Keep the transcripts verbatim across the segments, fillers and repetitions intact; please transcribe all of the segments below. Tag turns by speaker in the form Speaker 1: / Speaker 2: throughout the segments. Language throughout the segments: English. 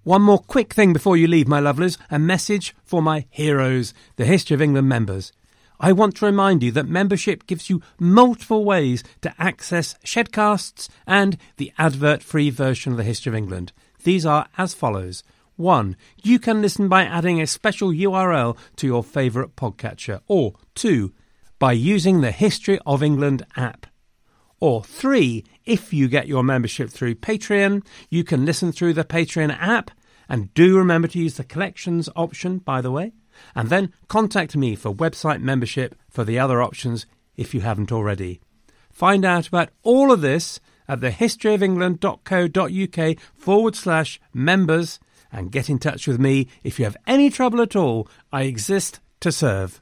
Speaker 1: One more quick thing before you leave, my lovelies, a message for my heroes, the History of England members. I want to remind you that membership gives you multiple ways to access Shedcasts and the advert-free version of the History of England. These are as follows. One, you can listen by adding a special U R L to your favourite podcatcher. Or two, by using the History of England app. Or three, if you get your membership through Patreon, you can listen through the Patreon app. And do remember to use the collections option, by the way. And then contact me for website membership for the other options if you haven't already. Find out about all of this at thehistoryofengland.co.uk forward slash members and get in touch with me if you have any trouble at all. I exist to serve.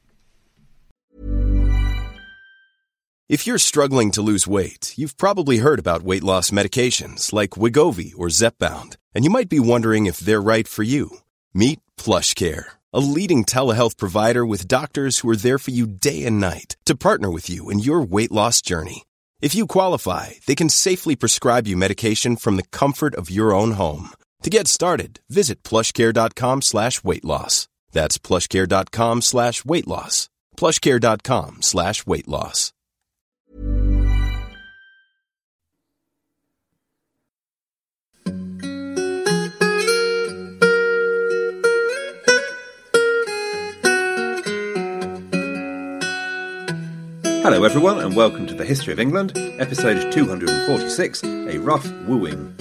Speaker 2: If you're struggling to lose weight, you've probably heard about weight loss medications like Wegovy or Zepbound, and you might be wondering if they're right for you. Meet PlushCare, a leading telehealth provider with doctors who are there for you day and night to partner with you in your weight loss journey. If you qualify, they can safely prescribe you medication from the comfort of your own home. To get started, visit plushcare.com slash weight loss. That's plushcare.com slash weight loss. plushcare.com slash weight loss.
Speaker 3: Hello everyone and welcome to the History of England, episode two hundred forty-six, A Rough Wooing.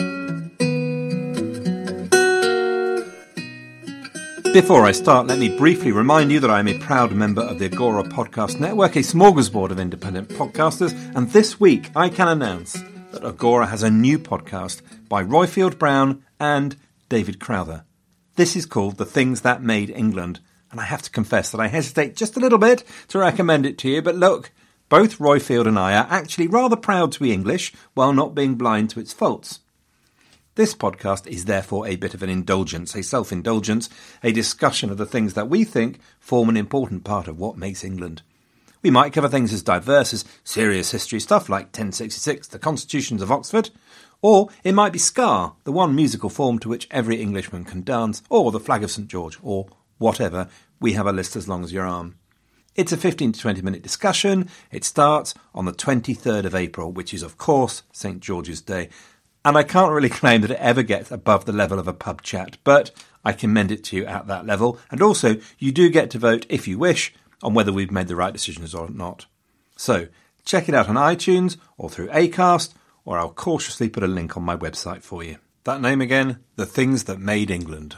Speaker 3: Before I start, let me briefly remind you that I am a proud member of the Agora Podcast Network, a smorgasbord of independent podcasters, and this week I can announce that Agora has a new podcast by Roifield Brown and David Crowther. This is called The Things That Made England, and I have to confess that I hesitate just a little bit to recommend it to you, but look, both Roifield and I are actually rather proud to be English while not being blind to its faults. This podcast is therefore a bit of an indulgence, a self-indulgence, a discussion of the things that we think form an important part of what makes England. We might cover things as diverse as serious history stuff like ten sixty-six, the Constitutions of Oxford, or it might be Ska, the one musical form to which every Englishman can dance, or the Flag of Saint George, or whatever. We have a list as long as your arm. It's a fifteen to twenty minute discussion. It starts on the twenty-third of April, which is, of course, Saint George's Day. And I can't really claim that it ever gets above the level of a pub chat, but I commend it to you at that level. And also, you do get to vote, if you wish, on whether we've made the right decisions or not. So, check it out on iTunes or through Acast, or I'll cautiously put a link on my website for you. That name again, The Things That Made England.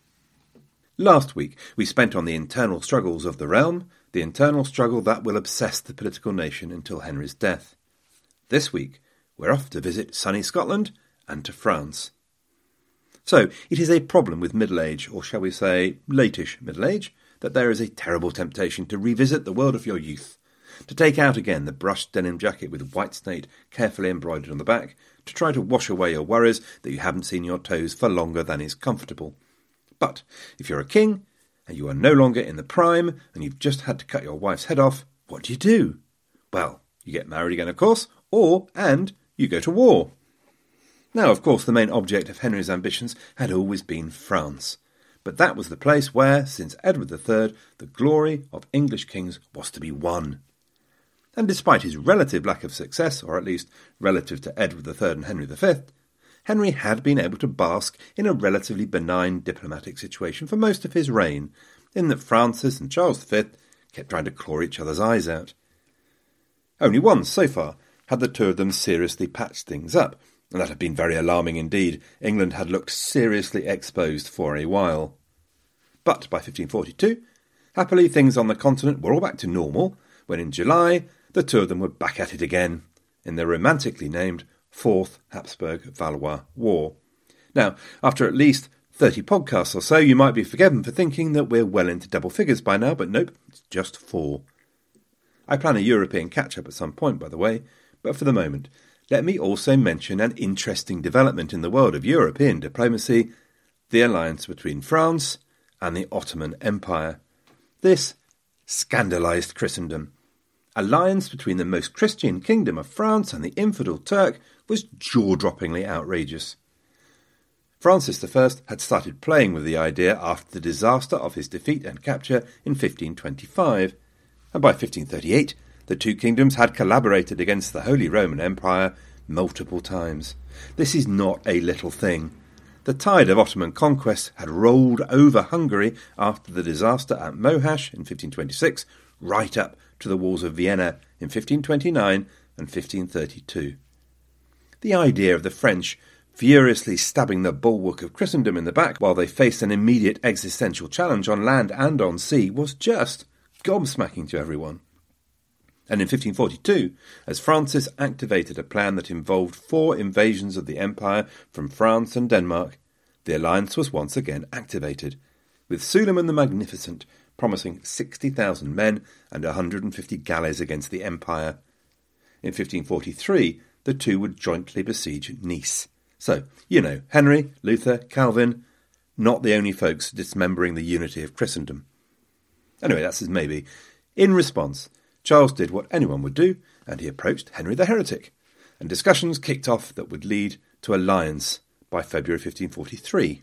Speaker 3: Last week, we spent on the internal struggles of the realm, the internal struggle that will obsess the political nation until Henry's death. This week, we're off to visit sunny Scotland and to France. So, it is a problem with middle age, or shall we say, latish middle age, that there is a terrible temptation to revisit the world of your youth, to take out again the brushed denim jacket with white snake carefully embroidered on the back, to try to wash away your worries that you haven't seen your toes for longer than is comfortable. But if you're a king, and you are no longer in the prime, and you've just had to cut your wife's head off, what do you do? Well, you get married again, of course, or, and, you go to war. Now, of course, the main object of Henry's ambitions had always been France, but that was the place where, since Edward the Third, the glory of English kings was to be won. And despite his relative lack of success, or at least relative to Edward the Third and Henry the Fifth, Henry had been able to bask in a relatively benign diplomatic situation for most of his reign, in that Francis and Charles the Fifth kept trying to claw each other's eyes out. Only once, so far, had the two of them seriously patched things up, and that had been very alarming indeed. England had looked seriously exposed for a while. But by fifteen forty-two, happily things on the continent were all back to normal, when in July the two of them were back at it again, in their romantically named Fourth Habsburg-Valois War. Now, after at least thirty podcasts or so, you might be forgiven for thinking that we're well into double figures by now, but nope, it's just four. I plan a European catch-up at some point, by the way, but for the moment, let me also mention an interesting development in the world of European diplomacy, the alliance between France and the Ottoman Empire. This scandalised Christendom. Alliance between the most Christian kingdom of France and the infidel Turk was jaw-droppingly outrageous. Francis the First had started playing with the idea after the disaster of his defeat and capture in fifteen twenty-five, and by fifteen thirty-eight the two kingdoms had collaborated against the Holy Roman Empire multiple times. This is not a little thing. The tide of Ottoman conquest had rolled over Hungary after the disaster at Mohacs in fifteen twenty-six, right up to the walls of Vienna in fifteen twenty-nine and fifteen thirty-two. The idea of the French furiously stabbing the bulwark of Christendom in the back while they faced an immediate existential challenge on land and on sea was just gobsmacking to everyone. And in fifteen forty-two, as Francis activated a plan that involved four invasions of the empire from France and Denmark, the alliance was once again activated, with Suleiman the Magnificent promising sixty thousand men and one hundred fifty galleys against the empire. In fifteen forty-three, the two would jointly besiege Nice. So, you know, Henry, Luther, Calvin, not the only folks dismembering the unity of Christendom. Anyway, that's his maybe. In response, Charles did what anyone would do, and he approached Henry the Heretic, and discussions kicked off that would lead to alliance by February fifteen forty-three.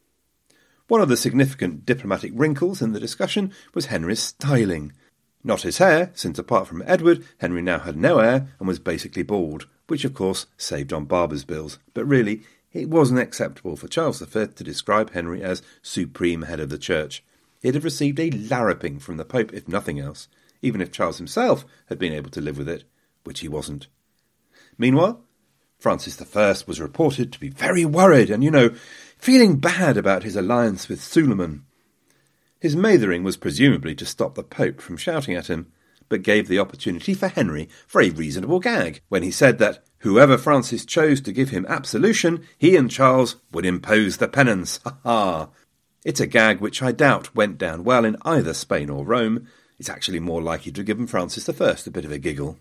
Speaker 3: One of the significant diplomatic wrinkles in the discussion was Henry's styling. Not his hair, since apart from Edward, Henry now had no heir and was basically bald, which of course saved on barber's bills. But really, it wasn't acceptable for Charles the Fifth to describe Henry as supreme head of the church. He'd have received a larruping from the Pope if nothing else, even if Charles himself had been able to live with it, which he wasn't. Meanwhile, Francis the First was reported to be very worried and, you know, feeling bad about his alliance with Suleiman. His mathering was presumably to stop the Pope from shouting at him, but gave the opportunity for Henry for a reasonable gag, when he said that whoever Francis chose to give him absolution, he and Charles would impose the penance. Ha ha! It's a gag which I doubt went down well in either Spain or Rome. It's actually more likely to have given Francis the First a bit of a giggle.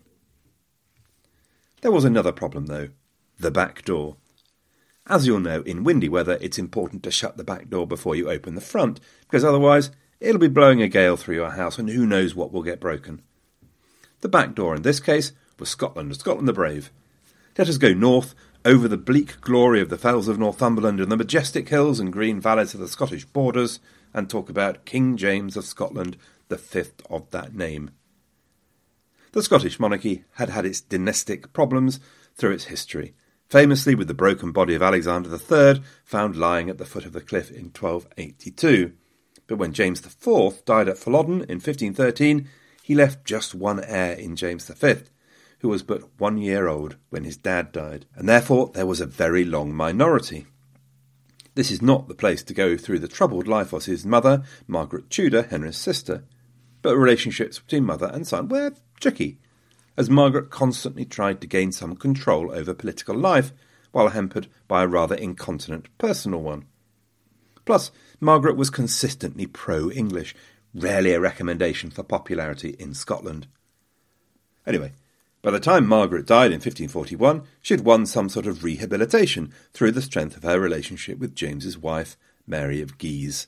Speaker 3: There was another problem, though. The back door. As you'll know, in windy weather it's important to shut the back door before you open the front, because otherwise it'll be blowing a gale through your house and who knows what will get broken. The back door in this case was Scotland, Scotland the Brave. Let us go north, over the bleak glory of the fells of Northumberland and the majestic hills and green valleys of the Scottish borders, and talk about King James of Scotland, the fifth of that name. The Scottish monarchy had had its dynastic problems through its history, famously with the broken body of Alexander the Third found lying at the foot of the cliff in twelve eighty-two. But when James the Fourth died at Flodden in fifteen thirteen, he left just one heir in James the Fifth, who was but one year old when his dad died, and therefore there was a very long minority. This is not the place to go through the troubled life of his mother, Margaret Tudor, Henry's sister, but relationships between mother and son were tricky, as Margaret constantly tried to gain some control over political life, while hampered by a rather incontinent personal one. Plus, Margaret was consistently pro-English, rarely a recommendation for popularity in Scotland. Anyway, by the time Margaret died in fifteen forty-one, she had won some sort of rehabilitation through the strength of her relationship with James's wife, Mary of Guise.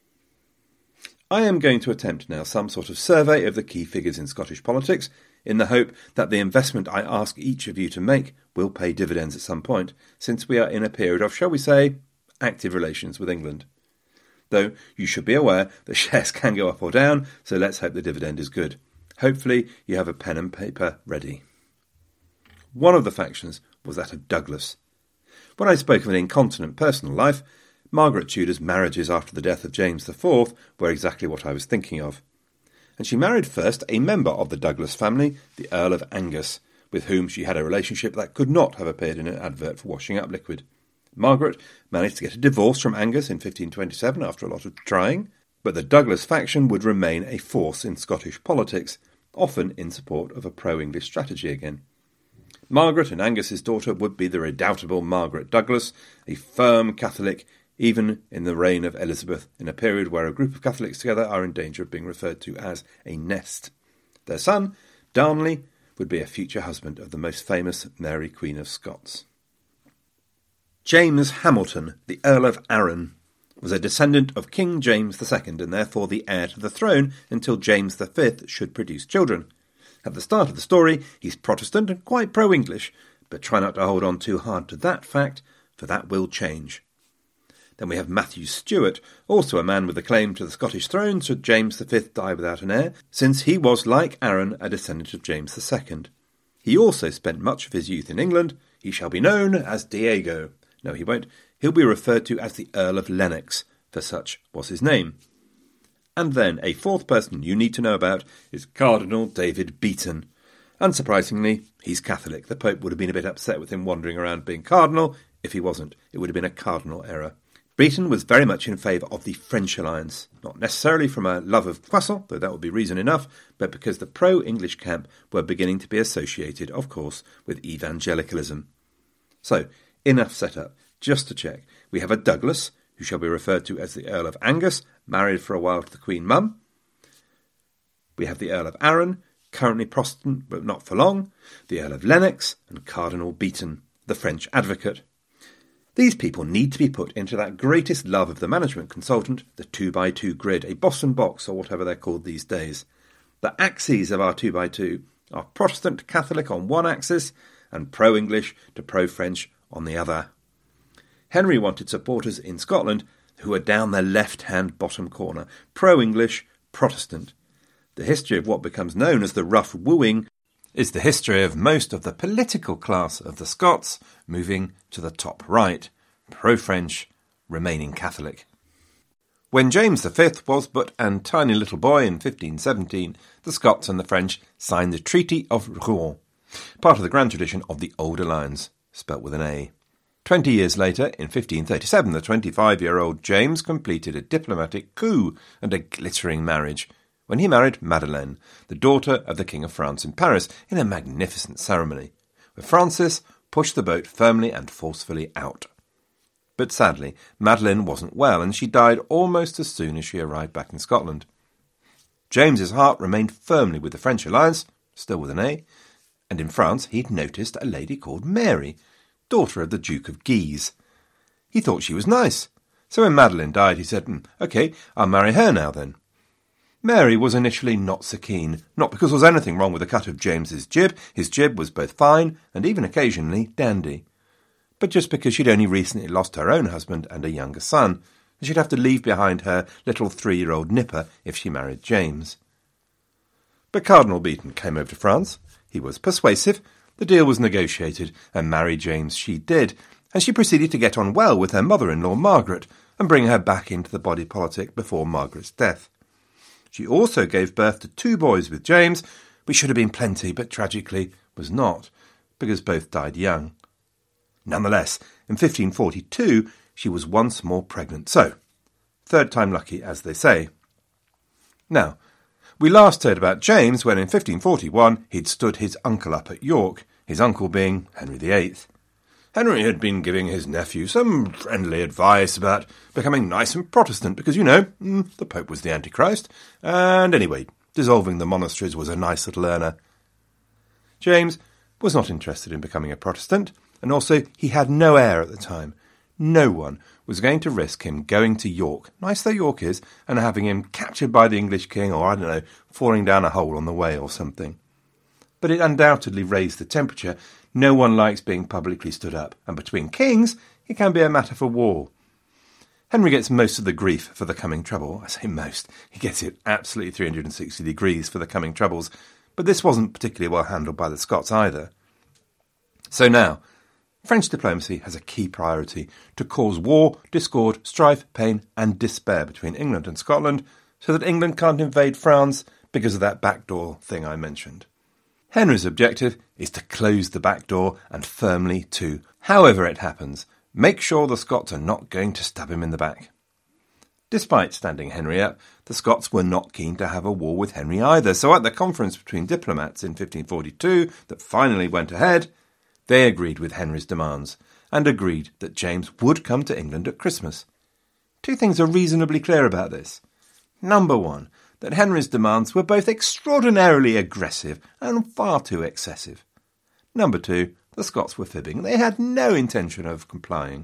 Speaker 3: I am going to attempt now some sort of survey of the key figures in Scottish politics, in the hope that the investment I ask each of you to make will pay dividends at some point, since we are in a period of, shall we say, active relations with England. Though you should be aware that shares can go up or down, so let's hope the dividend is good. Hopefully you have a pen and paper ready. One of the factions was that of Douglas. When I spoke of an incontinent personal life, Margaret Tudor's marriages after the death of James the Fourth were exactly what I was thinking of. And she married first a member of the Douglas family, the Earl of Angus, with whom she had a relationship that could not have appeared in an advert for washing up liquid. Margaret managed to get a divorce from Angus in fifteen twenty-seven after a lot of trying, but the Douglas faction would remain a force in Scottish politics, often in support of a pro-English strategy again. Margaret and Angus's daughter would be the redoubtable Margaret Douglas, a firm Catholic, even in the reign of Elizabeth, in a period where a group of Catholics together are in danger of being referred to as a nest. Their son, Darnley, would be a future husband of the most famous Mary Queen of Scots. James Hamilton, the Earl of Arran, was a descendant of King James the Second and therefore the heir to the throne until James the Fifth should produce children. At the start of the story, he's Protestant and quite pro-English, but try not to hold on too hard to that fact, for that will change. Then we have Matthew Stewart, also a man with a claim to the Scottish throne should James the Fifth die without an heir, since he was, like Arran, a descendant of James the Second. He also spent much of his youth in England. He shall be known as Diego. No, he won't. He'll be referred to as the Earl of Lennox, for such was his name. And then a fourth person you need to know about is Cardinal David Beaton. Unsurprisingly, he's Catholic. The Pope would have been a bit upset with him wandering around being cardinal. If he wasn't, it would have been a cardinal error. Beaton was very much in favour of the French alliance, not necessarily from a love of croissant, though that would be reason enough, but because the pro-English camp were beginning to be associated, of course, with evangelicalism. So, enough set up. Just to check, we have a Douglas, who shall be referred to as the Earl of Angus, married for a while to the Queen Mum. We have the Earl of Arran, currently Protestant but not for long, the Earl of Lennox, and Cardinal Beaton, the French advocate. These people need to be put into that greatest love of the management consultant, the two by two grid, a Boston box or whatever they're called these days. The axes of our two by two are Protestant Catholic on one axis and pro-English to pro-French on the other. Henry wanted supporters in Scotland who were down the left-hand bottom corner, pro-English, Protestant. The history of what becomes known as the Rough Wooing is the history of most of the political class of the Scots moving to the top right, pro-French, remaining Catholic. When James the Fifth was but a tiny little boy in fifteen seventeen, the Scots and the French signed the Treaty of Rouen, part of the grand tradition of the Old Alliance, spelt with an A. Twenty years later, in fifteen thirty-seven, the twenty-five-year-old James completed a diplomatic coup and a glittering marriage, when he married Madeleine, the daughter of the King of France in Paris, in a magnificent ceremony, where Francis pushed the boat firmly and forcefully out. But sadly, Madeleine wasn't well, and she died almost as soon as she arrived back in Scotland. James's heart remained firmly with the French alliance, still with an A, and in France he'd noticed a lady called Mary, daughter of the Duke of Guise. He thought she was nice, so when Madeleine died he said, mm, OK, I'll marry her now then. Mary was initially not so keen, not because there was anything wrong with the cut of James's jib. His jib was both fine and even occasionally dandy. But just because she'd only recently lost her own husband and a younger son, and she'd have to leave behind her little three-year-old nipper if she married James. But Cardinal Beaton came over to France. He was persuasive. The deal was negotiated, and marry James she did, and she proceeded to get on well with her mother-in-law Margaret and bring her back into the body politic before Margaret's death. She also gave birth to two boys with James, which should have been plenty, but tragically was not, because both died young. Nonetheless, in fifteen forty-two, she was once more pregnant, so, third time lucky, as they say. Now, we last heard about James when in fifteen forty-one he'd stood his uncle up at York, his uncle being Henry the Eighth. Henry had been giving his nephew some friendly advice about becoming nice and Protestant because, you know, the Pope was the Antichrist, and anyway, dissolving the monasteries was a nice little earner. James was not interested in becoming a Protestant, and also he had no heir at the time. No one was going to risk him going to York, nice though York is, and having him captured by the English king or, I don't know, falling down a hole on the way or something. But it undoubtedly raised the temperature. No one likes being publicly stood up, and between kings, it can be a matter for war. Henry gets most of the grief for the coming trouble. I say most. He gets it absolutely three hundred sixty degrees for the coming troubles, but this wasn't particularly well handled by the Scots either. So now, French diplomacy has a key priority: to cause war, discord, strife, pain, and despair between England and Scotland, so that England can't invade France because of that backdoor thing I mentioned. Henry's objective is to close the back door and firmly to, however it happens, make sure the Scots are not going to stab him in the back. Despite standing Henry up, the Scots were not keen to have a war with Henry either, so at the conference between diplomats in fifteen forty-two that finally went ahead, they agreed with Henry's demands and agreed that James would come to England at Christmas. Two things are reasonably clear about this. Number one, that Henry's demands were both extraordinarily aggressive and far too excessive. Number two, the Scots were fibbing. They had no intention of complying.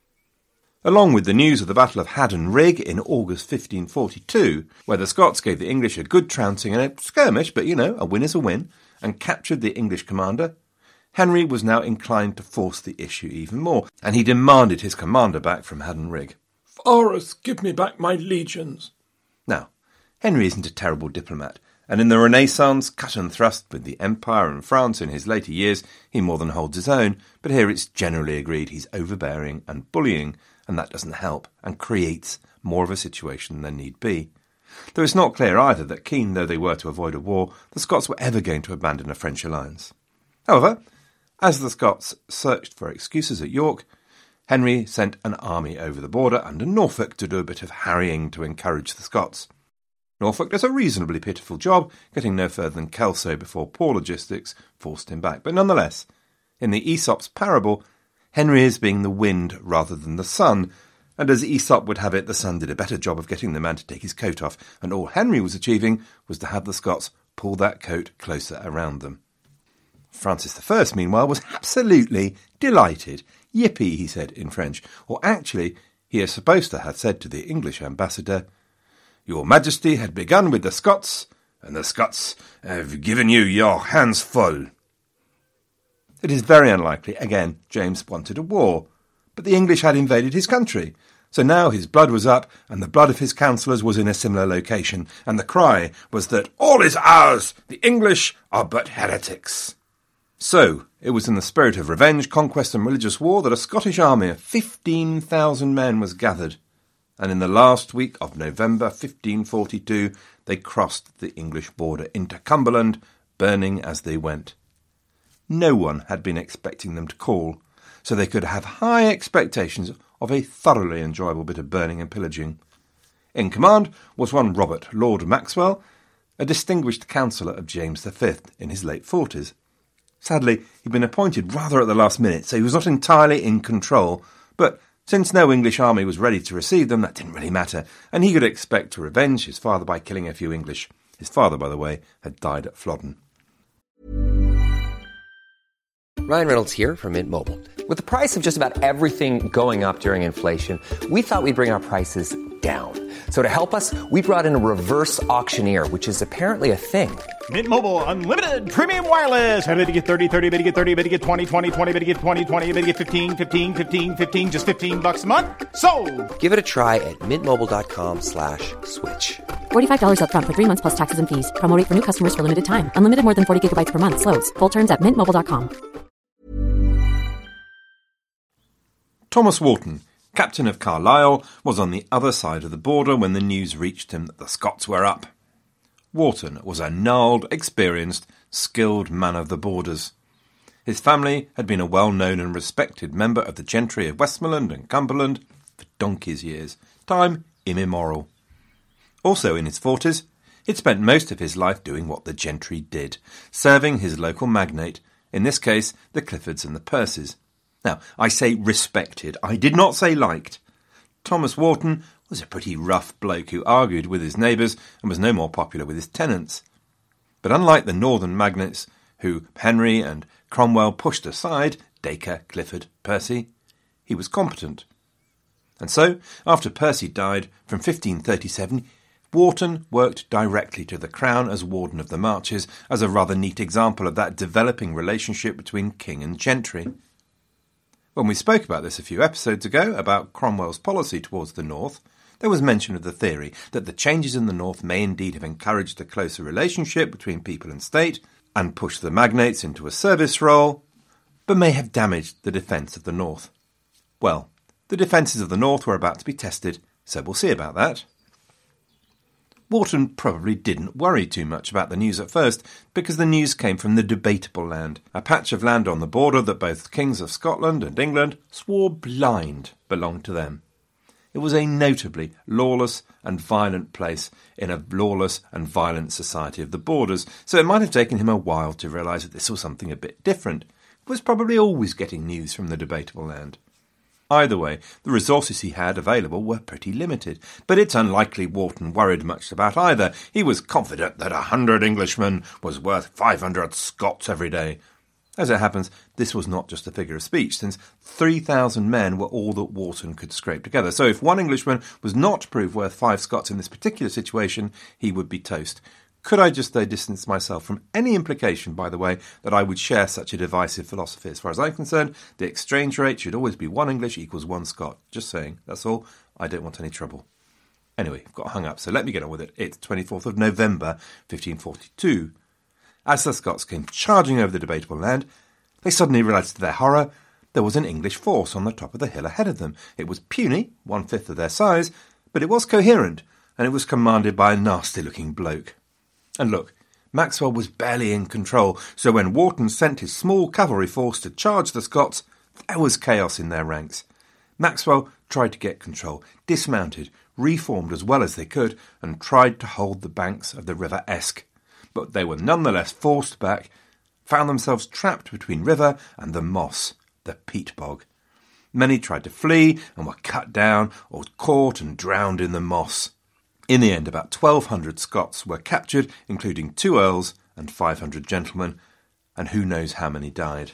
Speaker 3: Along with the news of the Battle of Haddon Rig in August fifteen forty-two, where the Scots gave the English a good trouncing in a skirmish, but, you know, a win is a win, and captured the English commander, Henry was now inclined to force the issue even more, and he demanded his commander back from Haddon Rig.
Speaker 4: Horus, give me back my legions.
Speaker 3: Now, Henry isn't a terrible diplomat, and in the Renaissance, cut and thrust with the Empire and France in his later years, he more than holds his own, but here it's generally agreed he's overbearing and bullying, and that doesn't help, and creates more of a situation than need be. Though it's not clear either that, keen though they were to avoid a war, the Scots were ever going to abandon a French alliance. However, as the Scots searched for excuses at York, Henry sent an army over the border under Norfolk to do a bit of harrying to encourage the Scots. Norfolk does a reasonably pitiful job, getting no further than Kelso before poor logistics forced him back. But nonetheless, in the Aesop's parable, Henry is being the wind rather than the sun, and as Aesop would have it, the sun did a better job of getting the man to take his coat off, and all Henry was achieving was to have the Scots pull that coat closer around them. Francis the First, meanwhile, was absolutely delighted. Yippee, he said in French, or actually, he is supposed to have said to the English ambassador, "Your Majesty had begun with the Scots, and the Scots have given you your hands full." It is very unlikely, again, James wanted a war, but the English had invaded his country, so now his blood was up, and the blood of his councillors was in a similar location, and the cry was that all is ours, the English are but heretics. So, it was in the spirit of revenge, conquest and religious war that a Scottish army of fifteen thousand men was gathered, and in the last week of November fifteen forty-two they crossed the English border into Cumberland, burning as they went. No one had been expecting them to call, so they could have high expectations of a thoroughly enjoyable bit of burning and pillaging. In command was one Robert, Lord Maxwell, a distinguished counsellor of James the Fifth in his late forties. Sadly, he'd been appointed rather at the last minute, so he was not entirely in control, but since no English army was ready to receive them, that didn't really matter, and he could expect to revenge his father by killing a few English. His father, by the way, had died at Flodden.
Speaker 5: Ryan Reynolds here from Mint Mobile. With the price of just about everything going up during inflation, we thought we'd bring our prices down. So to help us, we brought in a reverse auctioneer, which is apparently a thing.
Speaker 6: Mint Mobile Unlimited Premium Wireless. How to get thirty, thirty, how to get thirty, how to get twenty, twenty, twenty, how to get twenty, twenty, how to get fifteen, fifteen, fifteen, fifteen, just fifteen bucks a month? Sold!
Speaker 5: Give it a try at mintmobile.com slash switch.
Speaker 7: forty-five dollars up front for three months plus taxes and fees. Promo rate for new customers for limited time. Unlimited more than forty gigabytes per month. Slows full terms at mint mobile dot com.
Speaker 3: Thomas Wharton, captain of Carlisle, was on the other side of the border when the news reached him that the Scots were up. Wharton was a gnarled, experienced, skilled man of the borders. His family had been a well-known and respected member of the gentry of Westmoreland and Cumberland for donkey's years, time immemorial. Also in his forties, he'd spent most of his life doing what the gentry did, serving his local magnate, in this case the Cliffords and the Percys. Now, I say respected, I did not say liked. Thomas Wharton was a pretty rough bloke who argued with his neighbours and was no more popular with his tenants. But unlike the northern magnates who Henry and Cromwell pushed aside, Dacre, Clifford, Percy, he was competent. And so, after Percy died from fifteen thirty-seven, Wharton worked directly to the crown as Warden of the Marches, as a rather neat example of that developing relationship between king and gentry. When we spoke about this a few episodes ago, about Cromwell's policy towards the north, there was mention of the theory that the changes in the north may indeed have encouraged a closer relationship between people and state, and pushed the magnates into a service role, but may have damaged the defence of the north. Well, the defences of the north were about to be tested, so we'll see about that. Wharton probably didn't worry too much about the news at first, because the news came from the Debatable Land, a patch of land on the border that both kings of Scotland and England swore blind belonged to them. It was a notably lawless and violent place in a lawless and violent society of the borders, so it might have taken him a while to realise that this was something a bit different. He was probably always getting news from the Debatable Land. Either way, the resources he had available were pretty limited, but it's unlikely Wharton worried much about either. He was confident that a hundred Englishmen was worth five hundred Scots every day. As it happens, this was not just a figure of speech, since three thousand men were all that Wharton could scrape together. So if one Englishman was not proved worth five Scots in this particular situation, he would be toast. Could I just, though, distance myself from any implication, by the way, that I would share such a divisive philosophy? As far as I'm concerned, the exchange rate should always be one English equals one Scot. Just saying, that's all. I don't want any trouble. Anyway, I've got hung up, so let me get on with it. It's twenty-fourth of November, fifteen forty-two. As the Scots came charging over the debatable land, they suddenly realised to their horror there was an English force on the top of the hill ahead of them. It was puny, one-fifth of their size, but it was coherent, and it was commanded by a nasty-looking bloke. And look, Maxwell was barely in control, so when Wharton sent his small cavalry force to charge the Scots, there was chaos in their ranks. Maxwell tried to get control, dismounted, reformed as well as they could, and tried to hold the banks of the River Esk. But they were nonetheless forced back, found themselves trapped between river and the moss, the peat bog. Many tried to flee and were cut down or caught and drowned in the moss. In the end, about twelve hundred Scots were captured, including two earls and five hundred gentlemen, and who knows how many died.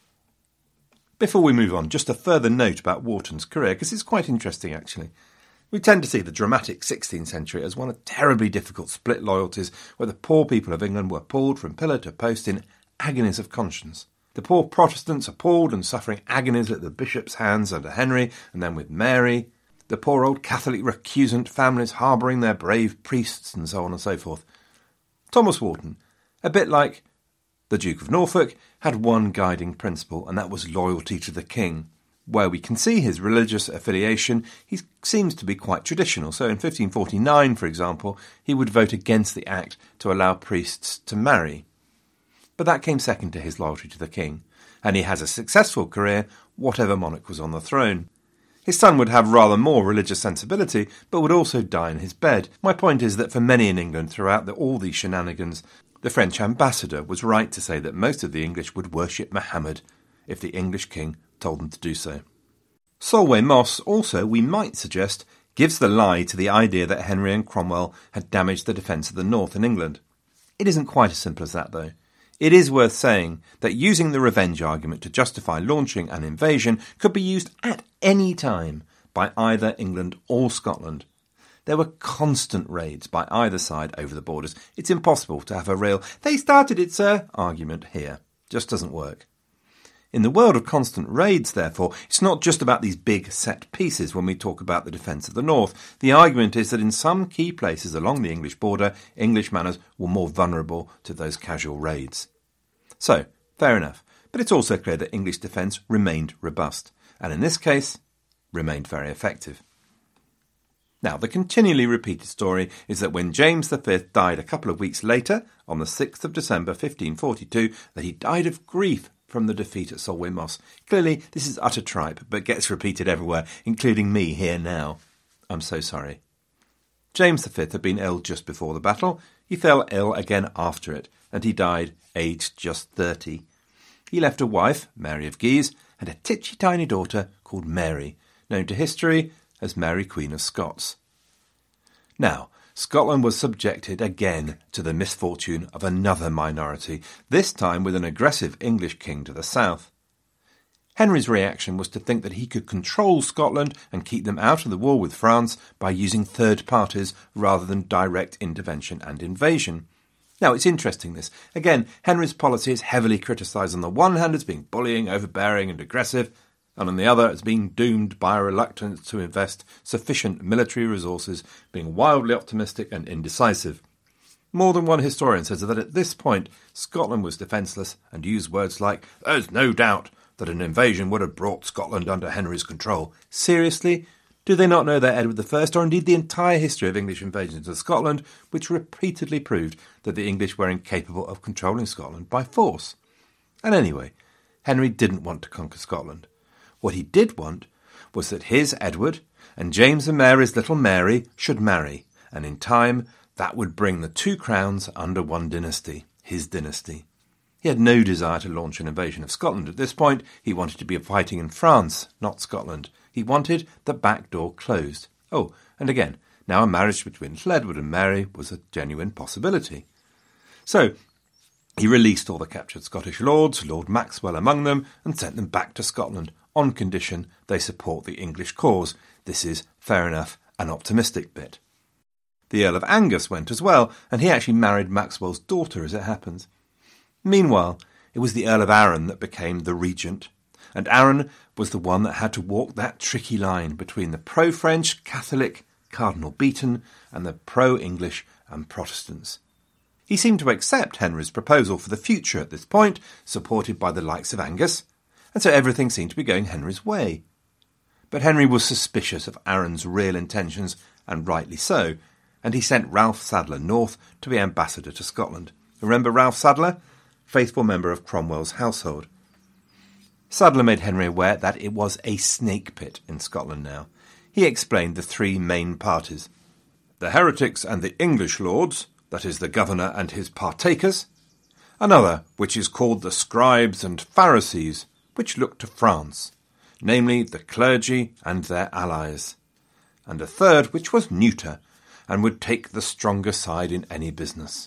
Speaker 3: Before we move on, just a further note about Wharton's career, because it's quite interesting actually. We tend to see the dramatic sixteenth century as one of terribly difficult split loyalties, where the poor people of England were pulled from pillar to post in agonies of conscience. The poor Protestants appalled and suffering agonies at the bishop's hands under Henry and then with Mary. The poor old Catholic recusant families harbouring their brave priests and so on and so forth. Thomas Wharton, a bit like the Duke of Norfolk, had one guiding principle, and that was loyalty to the king. Where we can see his religious affiliation, he seems to be quite traditional. So in fifteen forty-nine, for example, he would vote against the act to allow priests to marry. But that came second to his loyalty to the king, and he has a successful career, whatever monarch was on the throne. His son would have rather more religious sensibility, but would also die in his bed. My point is that for many in England throughout the, all these shenanigans, the French ambassador was right to say that most of the English would worship Muhammad if the English king told them to do so. Solway Moss also, we might suggest, gives the lie to the idea that Henry and Cromwell had damaged the defence of the north in England. It isn't quite as simple as that, though. It is worth saying that using the revenge argument to justify launching an invasion could be used at any time by either England or Scotland. There were constant raids by either side over the borders. It's impossible to have a real "they started it, sir" argument here. Just doesn't work. In the world of constant raids, therefore, it's not just about these big set pieces when we talk about the defence of the north. The argument is that in some key places along the English border, English manors were more vulnerable to those casual raids. So, fair enough, but it's also clear that English defence remained robust, and in this case, remained very effective. Now, the continually repeated story is that when James the Fifth died a couple of weeks later, on the sixth of December fifteen forty-two, that he died of grief from the defeat at Solway Moss. Clearly, this is utter tripe, but gets repeated everywhere, including me here now. I'm so sorry. James the Fifth had been ill just before the battle. He fell ill again after it, and he died aged just thirty. He left a wife, Mary of Guise, and a titchy-tiny daughter called Mary, known to history as Mary Queen of Scots. Now, Scotland was subjected again to the misfortune of another minority, this time with an aggressive English king to the south. Henry's reaction was to think that he could control Scotland and keep them out of the war with France by using third parties rather than direct intervention and invasion. Now, it's interesting this. Again, Henry's policy is heavily criticised on the one hand as being bullying, overbearing and aggressive, and on the other as being doomed by a reluctance to invest sufficient military resources, being wildly optimistic and indecisive. More than one historian says that at this point Scotland was defenceless and used words like, "There's no doubt that an invasion would have brought Scotland under Henry's control." Seriously? Do they not know that Edward the First, or indeed the entire history of English invasions of Scotland, which repeatedly proved that the English were incapable of controlling Scotland by force? And anyway, Henry didn't want to conquer Scotland. What he did want was that his Edward and James and Mary's little Mary should marry, and in time that would bring the two crowns under one dynasty, his dynasty. He had no desire to launch an invasion of Scotland at this point. He wanted to be fighting in France, not Scotland. He wanted the back door closed. Oh, and again, now a marriage between little Edward and Mary was a genuine possibility. So, he released all the captured Scottish lords, Lord Maxwell among them, and sent them back to Scotland, on condition they support the English cause. This is, fair enough, an optimistic bit. The Earl of Angus went as well, and he actually married Maxwell's daughter, as it happens. Meanwhile, it was the Earl of Arran that became the regent, and Arran was the one that had to walk that tricky line between the pro-French Catholic Cardinal Beaton and the pro-English and Protestants. He seemed to accept Henry's proposal for the future at this point, supported by the likes of Angus, and so everything seemed to be going Henry's way. But Henry was suspicious of Arran's real intentions, and rightly so, and he sent Ralph Sadler north to be ambassador to Scotland. Remember Ralph Sadler? Faithful member of Cromwell's household. Sadler made Henry aware that it was a snake pit in Scotland now. He explained the three main parties: the heretics and the English lords, that is, the governor and his partakers; another, which is called the scribes and Pharisees, which look to France, namely the clergy and their allies; and a third, which was neuter, and would take the stronger side in any business.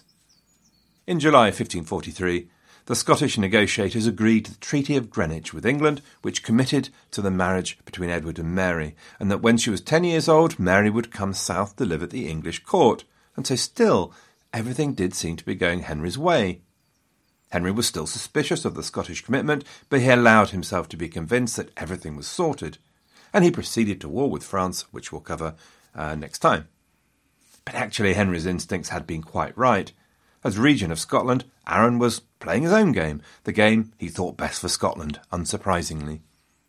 Speaker 3: In July fifteen forty-three, the Scottish negotiators agreed to the Treaty of Greenwich with England, which committed to the marriage between Edward and Mary, and that when she was ten years old, Mary would come south to live at the English court, and so still everything did seem to be going Henry's way. Henry was still suspicious of the Scottish commitment, but he allowed himself to be convinced that everything was sorted, and he proceeded to war with France, which we'll cover uh, next time. But actually Henry's instincts had been quite right. As regent of Scotland, Arran was playing his own game, the game he thought best for Scotland, unsurprisingly.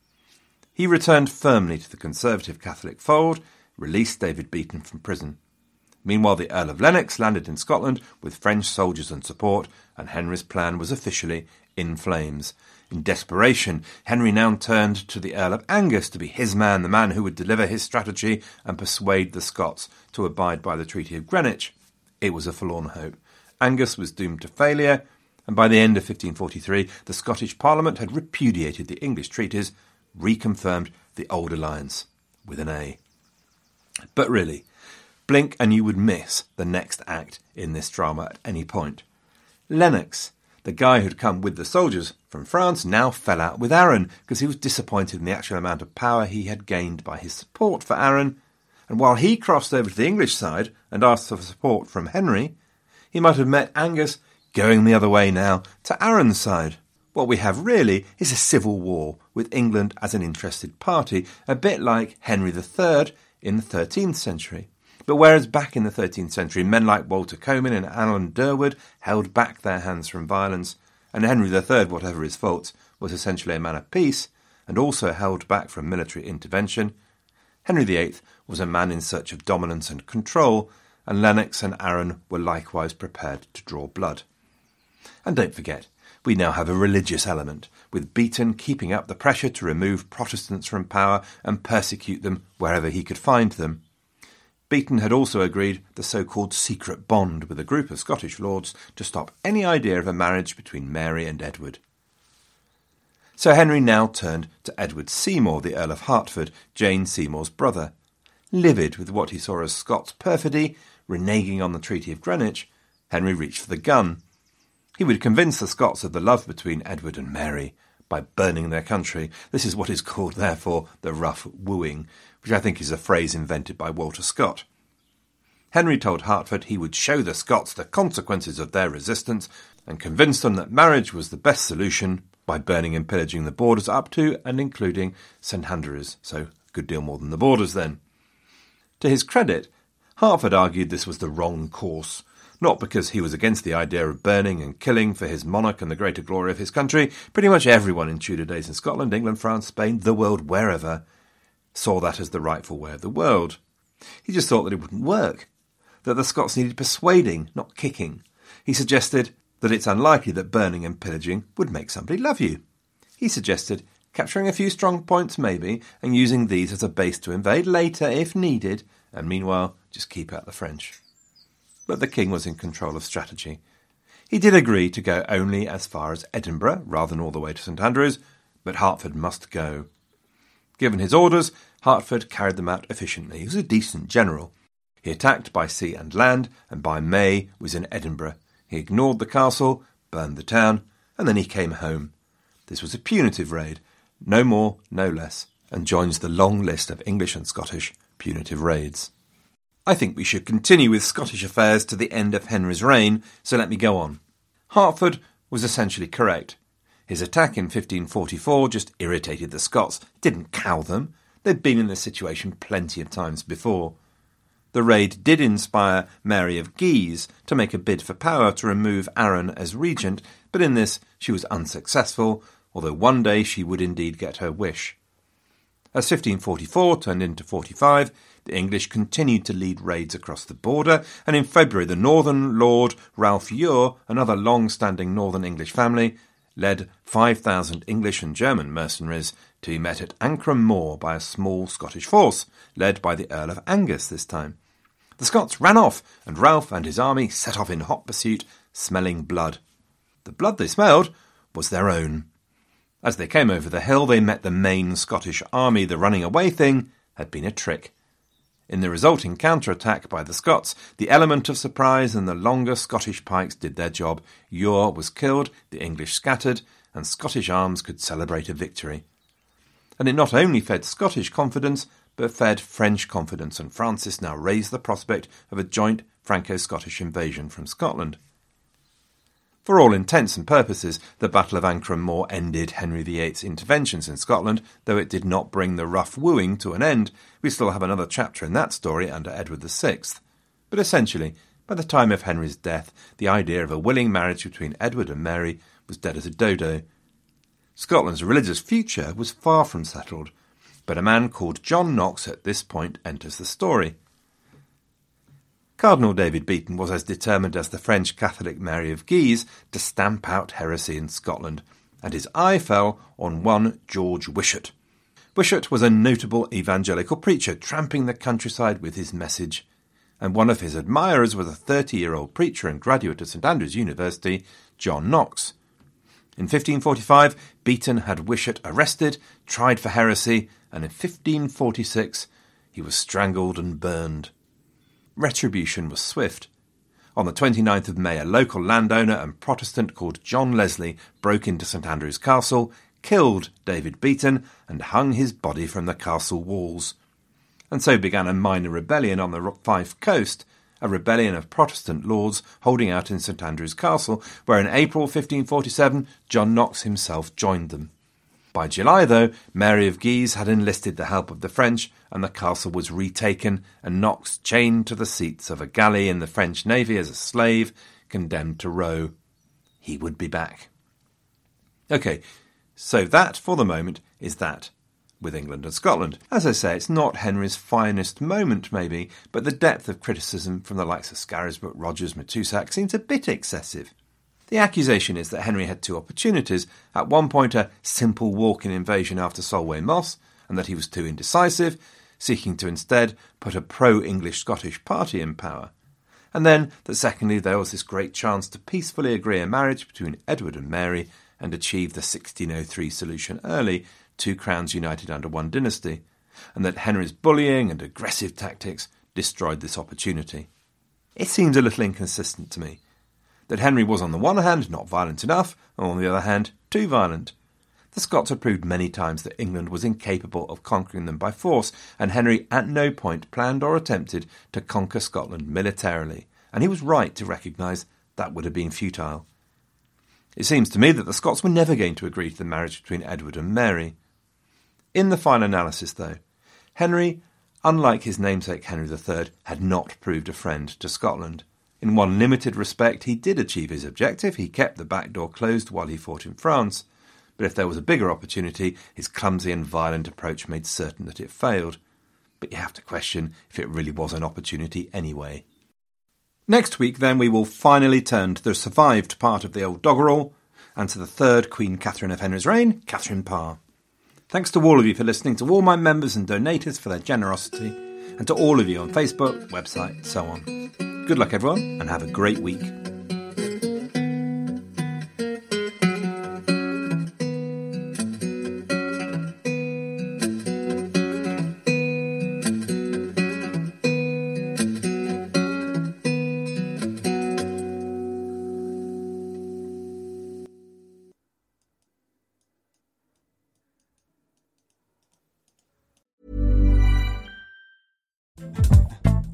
Speaker 3: He returned firmly to the conservative Catholic fold, released David Beaton from prison. Meanwhile, the Earl of Lennox landed in Scotland with French soldiers and support, and Henry's plan was officially in flames. In desperation, Henry now turned to the Earl of Angus to be his man, the man who would deliver his strategy and persuade the Scots to abide by the Treaty of Greenwich. It was a forlorn hope. Angus was doomed to failure, and by the end of fifteen forty-three, the Scottish Parliament had repudiated the English treaties, reconfirmed the old alliance, with an A. But really, blink and you would miss the next act in this drama at any point. Lennox, the guy who'd come with the soldiers from France, now fell out with Arran because he was disappointed in the actual amount of power he had gained by his support for Arran, and while he crossed over to the English side and asked for support from Henry, he might have met Angus going the other way now to Arran's side. What we have really is a civil war with England as an interested party, a bit like Henry the Third in the thirteenth century. But whereas back in the thirteenth century men like Walter Comyn and Alan Durwood held back their hands from violence, and Henry the Third, whatever his faults, was essentially a man of peace, and also held back from military intervention, Henry the Eighth was a man in search of dominance and control, and Lennox and Arran were likewise prepared to draw blood. And don't forget, we now have a religious element, with Beaton keeping up the pressure to remove Protestants from power and persecute them wherever he could find them. Beaton had also agreed the so-called secret bond with a group of Scottish lords to stop any idea of a marriage between Mary and Edward. So Henry now turned to Edward Seymour, the Earl of Hertford, Jane Seymour's brother. Livid with what he saw as Scots perfidy, reneging on the Treaty of Greenwich, Henry reached for the gun. He would convince the Scots of the love between Edward and Mary by burning their country. This is what is called, therefore, the rough wooing, which I think is a phrase invented by Walter Scott. Henry told Hertford he would show the Scots the consequences of their resistance and convince them that marriage was the best solution by burning and pillaging the borders up to and including St Andrews, so a good deal more than the borders then. To his credit, Hertford argued this was the wrong course, not because he was against the idea of burning and killing for his monarch and the greater glory of his country. Pretty much everyone in Tudor days in Scotland, England, France, Spain, the world, wherever, saw that as the rightful way of the world. He just thought that it wouldn't work, that the Scots needed persuading, not kicking. He suggested that it's unlikely that burning and pillaging would make somebody love you. He suggested capturing a few strong points maybe, and using these as a base to invade later if needed, and meanwhile just keep out the French. But the king was in control of strategy. He did agree to go only as far as Edinburgh, rather than all the way to St Andrews, but Hertford must go. Given his orders, Hertford carried them out efficiently. He was a decent general. He attacked by sea and land, and by May was in Edinburgh. He ignored the castle, burned the town, and then he came home. This was a punitive raid, no more, no less, and joins the long list of English and Scottish punitive raids. I think we should continue with Scottish affairs to the end of Henry's reign, so let me go on. Hertford was essentially correct. His attack in fifteen forty-four just irritated the Scots, didn't cow them. They'd been in this situation plenty of times before. The raid did inspire Mary of Guise to make a bid for power to remove Arran as regent, but in this she was unsuccessful, although one day she would indeed get her wish. As fifteen forty-four turned into forty-five, the English continued to lead raids across the border, and in February the northern Lord Ralph Ure, another long-standing northern English family, led five thousand English and German mercenaries to be met at Ancram Moor by a small Scottish force, led by the Earl of Angus this time. The Scots ran off, and Ralph and his army set off in hot pursuit, smelling blood. The blood they smelled was their own. As they came over the hill, they met the main Scottish army. The running away thing had been a trick. In the resulting counter-attack by the Scots, the element of surprise and the longer Scottish pikes did their job. Ure was killed, the English scattered, and Scottish arms could celebrate a victory. And it not only fed Scottish confidence, but fed French confidence, and Francis now raised the prospect of a joint Franco-Scottish invasion from Scotland. For all intents and purposes, the Battle of Ancram Moor ended Henry the Eighth's interventions in Scotland, though it did not bring the rough wooing to an end. We still have another chapter in that story under Edward the Sixth. But essentially, by the time of Henry's death, the idea of a willing marriage between Edward and Mary was dead as a dodo. Scotland's religious future was far from settled, but a man called John Knox at this point enters the story. Cardinal David Beaton was as determined as the French Catholic Mary of Guise to stamp out heresy in Scotland, and his eye fell on one George Wishart. Wishart was a notable evangelical preacher, tramping the countryside with his message, and one of his admirers was a thirty-year-old preacher and graduate of St Andrews University, John Knox. In fifteen forty-five, Beaton had Wishart arrested, tried for heresy, and in fifteen forty-six he was strangled and burned. Retribution was swift. On the twenty-ninth of May, a local landowner and Protestant called John Leslie broke into St Andrew's Castle, killed David Beaton, and hung his body from the castle walls. And so began a minor rebellion on the Fife coast, a rebellion of Protestant lords holding out in St Andrew's Castle, where in April fifteen forty-seven John Knox himself joined them. By July, though, Mary of Guise had enlisted the help of the French, and the castle was retaken, and Knox chained to the seats of a galley in the French navy as a slave, condemned to row. He would be back. OK, so that, for the moment, is that with England and Scotland. As I say, it's not Henry's finest moment, maybe, but the depth of criticism from the likes of Scarisbrick, Rogers, Matusak seems a bit excessive. The accusation is that Henry had two opportunities, at one point a simple walk-in invasion after Solway Moss, and that he was too indecisive, seeking to instead put a pro-English Scottish party in power. And then that secondly there was this great chance to peacefully agree a marriage between Edward and Mary and achieve the sixteen oh three solution early, two crowns united under one dynasty, and that Henry's bullying and aggressive tactics destroyed this opportunity. It seems a little inconsistent to me. That Henry was on the one hand not violent enough, and on the other hand too violent. The Scots had proved many times that England was incapable of conquering them by force, and Henry at no point planned or attempted to conquer Scotland militarily, and he was right to recognise that would have been futile. It seems to me that the Scots were never going to agree to the marriage between Edward and Mary. In the final analysis, though, Henry, unlike his namesake Henry the Third, had not proved a friend to Scotland. In one limited respect, he did achieve his objective. He kept the back door closed while he fought in France. But if there was a bigger opportunity, his clumsy and violent approach made certain that it failed. But you have to question if it really was an opportunity anyway. Next week, then, we will finally turn to the survived part of the old doggerel and to the third Queen Catherine of Henry's reign, Catherine Parr. Thanks to all of you for listening, to all my members and donators for their generosity, and to all of you on Facebook, website, so on. Good luck, everyone, and have a great week.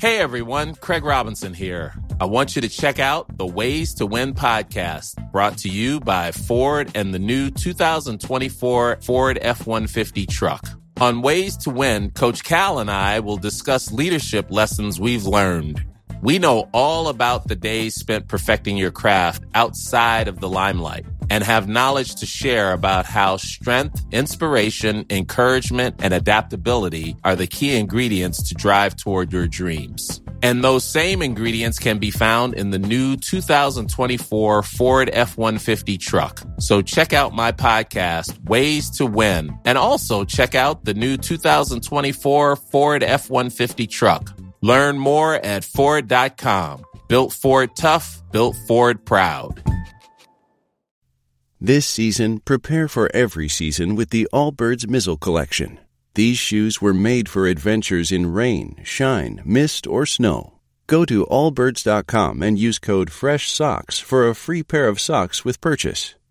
Speaker 8: Hey everyone, Craig Robinson here. I want you to check out the Ways to Win podcast, brought to you by Ford and the new two thousand twenty-four Ford F one fifty truck. On Ways to Win, Coach Cal and I will discuss leadership lessons we've learned. We know all about the days spent perfecting your craft outside of the limelight and have knowledge to share about how strength, inspiration, encouragement, and adaptability are the key ingredients to drive toward your dreams. And those same ingredients can be found in the new two thousand twenty-four Ford F one fifty truck. So check out my podcast, Ways to Win, and also check out the new two thousand twenty-four Ford F one fifty truck. Learn more at Ford dot com. Built Ford tough, built Ford proud.
Speaker 9: This season, prepare for every season with the Allbirds Mizzle Collection. These shoes were made for adventures in rain, shine, mist, or snow. Go to allbirds dot com and use code FRESHSOCKS for a free pair of socks with purchase.